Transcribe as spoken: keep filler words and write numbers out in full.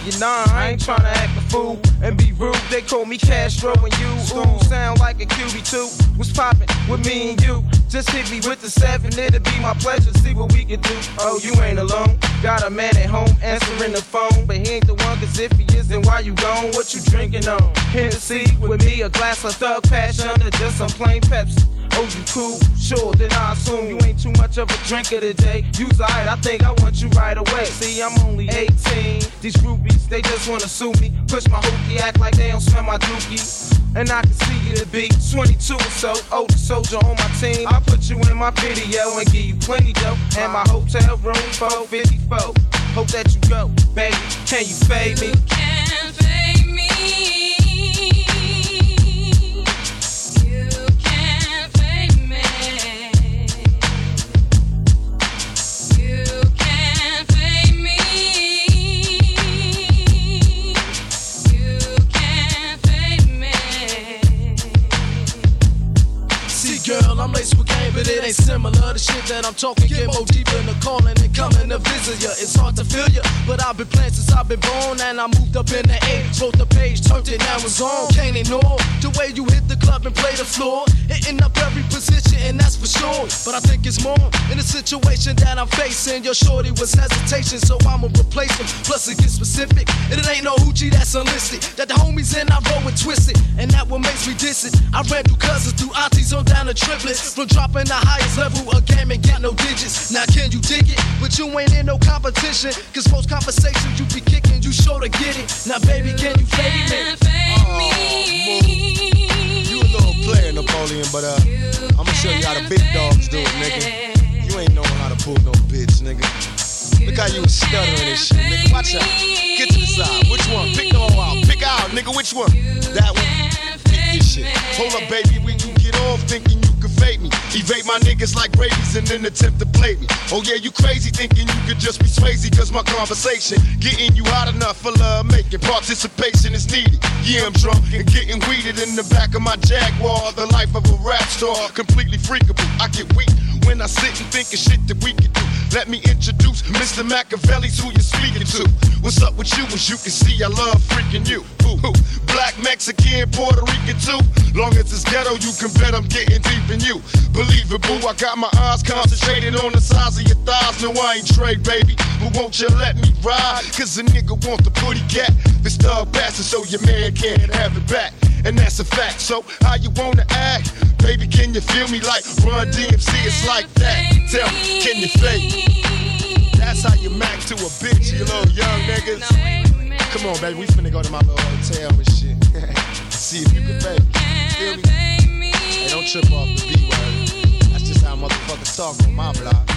ninety-nine. I ain't tryna act a fool and be rude. They call me Castro and you. Ooh, sound like a Q B two. What's poppin' with me and you? Just hit me with the seven. It'll be my pleasure to see what we can do. Oh, you ain't alone. Got a man at home answering the phone, but he ain't the one, cause if he is, then why you gone? What you drinking on? Hennessy with me, a glass of Thug Passion, or just some plain Pepsi. Oh, you cool? Sure, then I assume you ain't too much of a drinker today. You's alright, I think I want you right away. See, I'm only eighteen. These groupies, they just wanna sue me. Push my hookie, act like they don't smell my dookie. And I can see you to be twenty-two or so. Older soldier on my team. I'll put you in my video and give you plenty dough. And my hotel room, four fifty-four. Hope that you go, baby. Can you fade me? You can't fade me. Girl, I'm laced with game, but it ain't similar. The shit that I'm talking get more deeper in the calling and coming to visit ya. It's hard to feel ya, but I've been playing since I've been born, and I moved up in the age. Wrote the page, turned it, now it's on. Can't ignore the way you hit the club and play the floor, hitting up every position, and that's for sure. But I think it's more in the situation that I'm facing. Your shorty was hesitation, so I'ma replace him. Plus it gets specific, and it ain't no hoochie that's unlisted. That the homies in I roll with twisted, and that what makes me diss it. I ran through cousins, through aunties, on down to triplets. From dropping the highest level of game and got no digits. Now can you dig it? But you ain't in no competition, cause most conversations you be kicking, you sure to get it. Now baby, can you fade me? Oh, you a little player, Napoleon, but uh, I'ma show you how the big dogs do it, nigga. You ain't knowing how to pull no bitch, nigga. Look how you was stuttering and shit, nigga. Watch out. Get to the side. Which one? Pick them all out. Pick out, nigga. Which one? That one. Pick this shit. Hold up, baby. When you get off thinking you could fade me, evade my niggas like rabies and then attempt to play me. Oh yeah, you crazy thinking you could just be Swayze, cause my conversation getting you hot enough for love making. Participation is needed. Yeah, I'm drunk and getting weeded in the back of my Jaguar. The life of a rap star, completely freakable. I get weak when I sit and think of shit that we can do. Let me introduce Mister Machiavelli's who you're speaking to. What's up with you? As you can see, I love freaking you. Ooh, ooh. Black, Mexican, Puerto Rican too. Long as it's ghetto, you can bet I'm getting deep in you. Believable, I got my eyes concentrated on the size of your thighs. No, I ain't Trey, baby, but won't you let me ride? Cause a nigga want the booty cat. This thug bastard, so your man can't have it back. And that's a fact, so how you wanna act? Baby, can you feel me like Run D M C? It's like that. Tell me, can you fake me? That's how you mac to a bitch, you little young niggas. Come on, baby, we finna go to my little hotel and shit. See if you can fake me. Feel me? Hey, don't trip off the beat, word. That's just how motherfuckers talk on my block.